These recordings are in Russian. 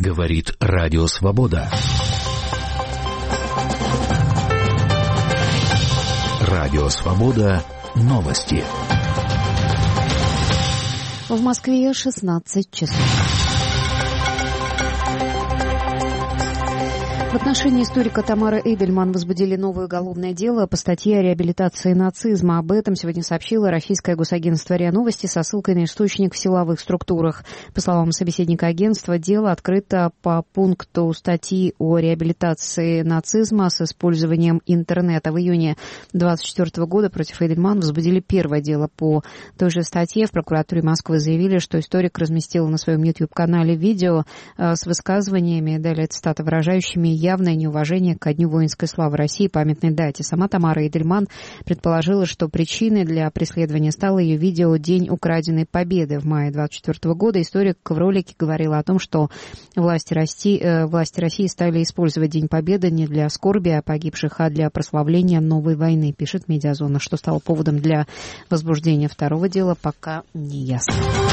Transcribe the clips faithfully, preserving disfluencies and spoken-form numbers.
Говорит Радио Свобода. Радио Свобода. Новости. В Москве шестнадцать часов. В отношении историка Тамары Эйдельман возбудили новое уголовное дело по статье о реабилитации нацизма. Об этом сегодня сообщило российское госагентство РИА Новости со ссылкой на источник в силовых структурах. По словам собеседника агентства, дело открыто по пункту статьи о реабилитации нацизма с использованием интернета. В июне две тысячи двадцать четвёртого года против Эйдельман возбудили первое дело по той же статье. В прокуратуре Москвы заявили, что историк разместил на своем YouTube-канале видео с высказываниями, далее цитата, выражающими явное неуважение ко Дню воинской славы России и памятной дате. Сама Тамара Эйдельман предположила, что причиной для преследования стало ее видео «День украденной победы» в мае две тысячи двадцать четвёртого года. Историк в ролике говорил о том, что власти России, э, власти России стали использовать День Победы не для скорби о погибших, а для прославления новой войны, пишет Медиазона. Что стало поводом для возбуждения второго дела, пока не ясно.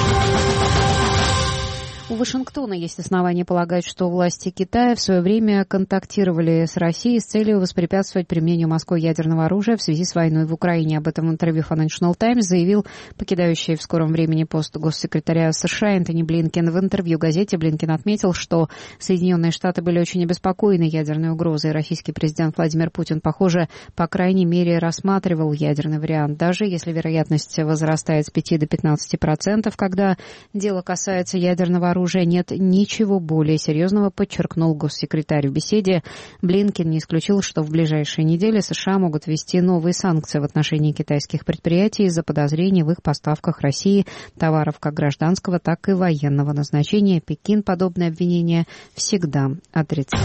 У Вашингтона есть основания полагать, что власти Китая в свое время контактировали с Россией с целью воспрепятствовать применению Москвой ядерного оружия в связи с войной в Украине. Об этом в интервью Financial Times заявил покидающий в скором времени пост госсекретаря США Энтони Блинкен. В интервью газете Блинкен отметил, что Соединенные Штаты были очень обеспокоены ядерной угрозой. Российский президент Владимир Путин, похоже, по крайней мере, рассматривал ядерный вариант. Даже если вероятность возрастает с пяти до пятнадцати процентов, когда дело касается ядерного оружия, оружия нет ничего более серьезного, подчеркнул госсекретарь. В беседе Блинкен не исключил, что в ближайшие недели США могут ввести новые санкции в отношении китайских предприятий из-за подозрений в их поставках России товаров как гражданского, так и военного назначения. Пекин подобные обвинения всегда отрицал.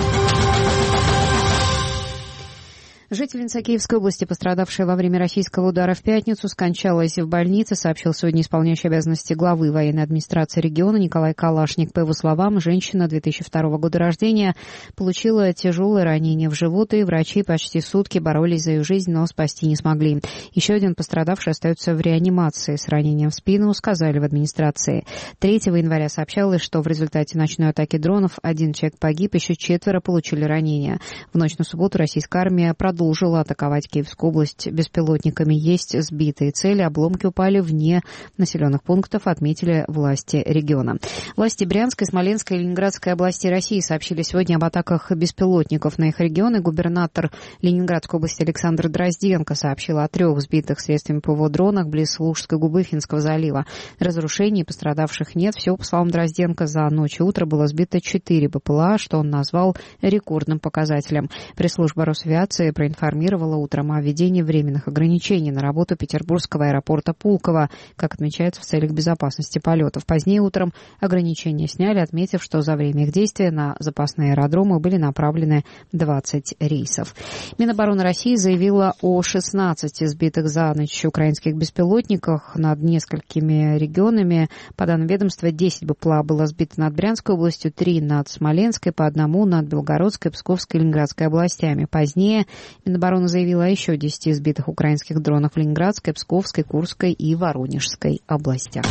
Жительница Киевской области, пострадавшая во время российского удара в пятницу, скончалась в больнице, сообщил сегодня исполняющий обязанности главы военной администрации региона Николай Калашник. По его словам, женщина две тысячи второго года рождения получила тяжелое ранение в живот, и врачи почти сутки боролись за ее жизнь, но спасти не смогли. Еще один пострадавший остается в реанимации с ранением в спину, сказали в администрации. третьего января сообщалось, что в результате ночной атаки дронов один человек погиб, еще четверо получили ранения. В ночь на субботу российская армия продолжила Продолжила атаковать Киевскую область беспилотниками. Есть сбитые цели, обломки упали вне населенных пунктов, отметили власти региона. Власти Брянской, Смоленской и Ленинградской областей России сообщили сегодня об атаках беспилотников на их регионы. Губернатор Ленинградской области Александр Дрозденко сообщил о трех сбитых средствами ПВО дронах близ Лужской губы Финского залива. Разрушений и пострадавших нет. Всего, по словам Дрозденко, за ночь и утро было сбито четыре БПЛА, что он назвал рекордным показателем. Пресс-служба Росавиации проинформировала утром о введении временных ограничений на работу Петербургского аэропорта Пулково, как отмечается, в целях безопасности полетов. Позднее утром ограничения сняли, отметив, что за время их действия на запасные аэродромы были направлены двадцать рейсов. Минобороны России заявила о шестнадцати сбитых за ночь украинских беспилотниках над несколькими регионами. По данным ведомства, десять БПЛА было сбито над Брянской областью, три над Смоленской, по одному над Белгородской, Псковской и Ленинградской областями. Позднее Минобороны заявила о еще десяти сбитых украинских дронах в Ленинградской, Псковской, Курской и Воронежской областях.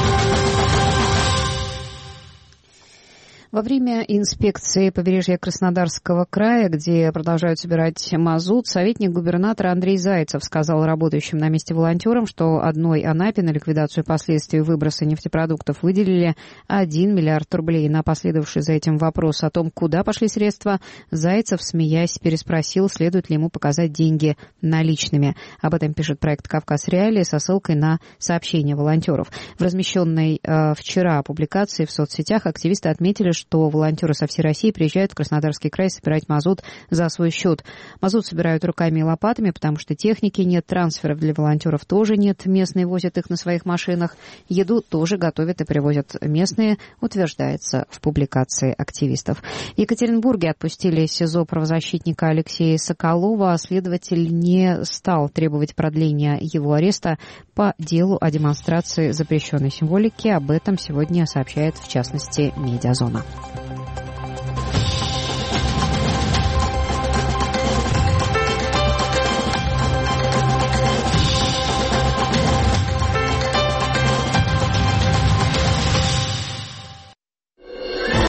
Во время инспекции побережья Краснодарского края, где продолжают собирать мазут, советник губернатора Андрей Зайцев сказал работающим на месте волонтерам, что одной Анапе на ликвидацию последствий выброса нефтепродуктов выделили один миллиард рублей. На последовавший за этим вопрос о том, куда пошли средства, Зайцев, смеясь, переспросил, следует ли ему показать деньги наличными. Об этом пишет проект «Кавказ Реалии» со ссылкой на сообщения волонтеров. В размещенной э, вчера публикации в соцсетях активисты отметили, что волонтеры со всей России приезжают в Краснодарский край собирать мазут за свой счет. Мазут собирают руками и лопатами, потому что техники нет, трансферов для волонтеров тоже нет, местные возят их на своих машинах. Еду тоже готовят и привозят местные, утверждается в публикации активистов. В Екатеринбурге отпустили из СИЗО правозащитника Алексея Соколова, а следователь не стал требовать продления его ареста по делу о демонстрации запрещенной символики. Об этом сегодня сообщает, в частности, Медиазона.